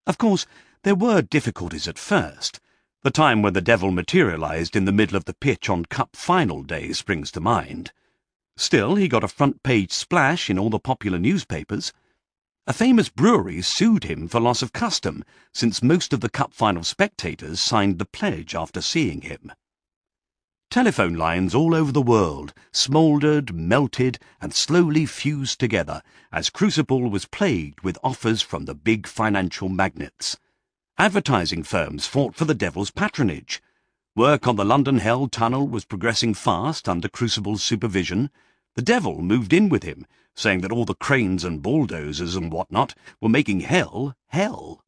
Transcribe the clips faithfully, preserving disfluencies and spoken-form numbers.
Of course, there were difficulties at first. The time when the devil materialised in the middle of the pitch on Cup final day springs to mind. Still, he got a front-page splash in all the popular newspapers. A famous brewery sued him for loss of custom, since most of the Cup final spectators signed the pledge after seeing him. Telephone lines all over the world smouldered, melted, and slowly fused together as Crucible was plagued with offers from the big financial magnates. Advertising firms fought for the devil's patronage. Work on the London Hell Tunnel was progressing fast under Crucible's supervision. The devil moved in with him, saying that all the cranes and bulldozers and whatnot were making hell hell.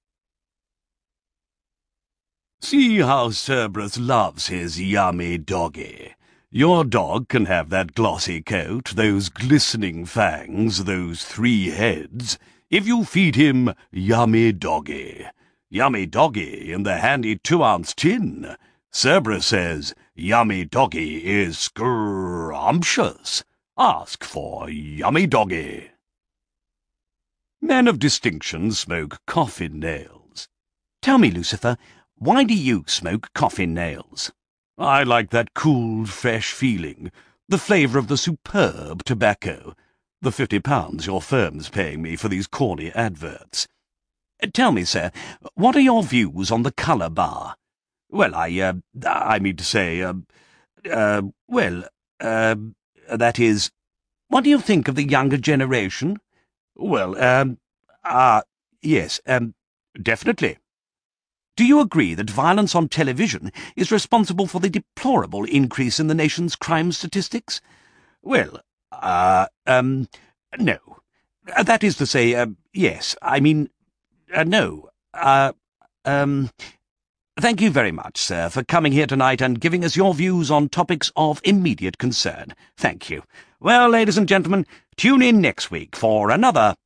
"See how Cerberus loves his yummy doggy. Your dog can have that glossy coat, those glistening fangs, those three heads, if you feed him yummy doggy. Yummy doggy in the handy two-ounce tin. Cerberus says yummy doggy is scrumptious. Ask for yummy doggy." Men of distinction smoke coffin nails. Tell me, Lucifer, why do you smoke coffin nails? I like that cool, fresh feeling, the flavour of the superb tobacco, the fifty pounds your firm's paying me for these corny adverts. Tell me, sir, what are your views on the colour bar? Well, I, uh, I mean to say, uh, uh, well, uh, that is... What do you think of the younger generation? Well, um, ah, uh, yes, um, definitely. Do you agree that violence on television is responsible for the deplorable increase in the nation's crime statistics? Well, uh, um, no. That is to say, uh, yes, I mean, uh, no, uh, um... Thank you very much, sir, for coming here tonight and giving us your views on topics of immediate concern. Thank you. Well, ladies and gentlemen, tune in next week for another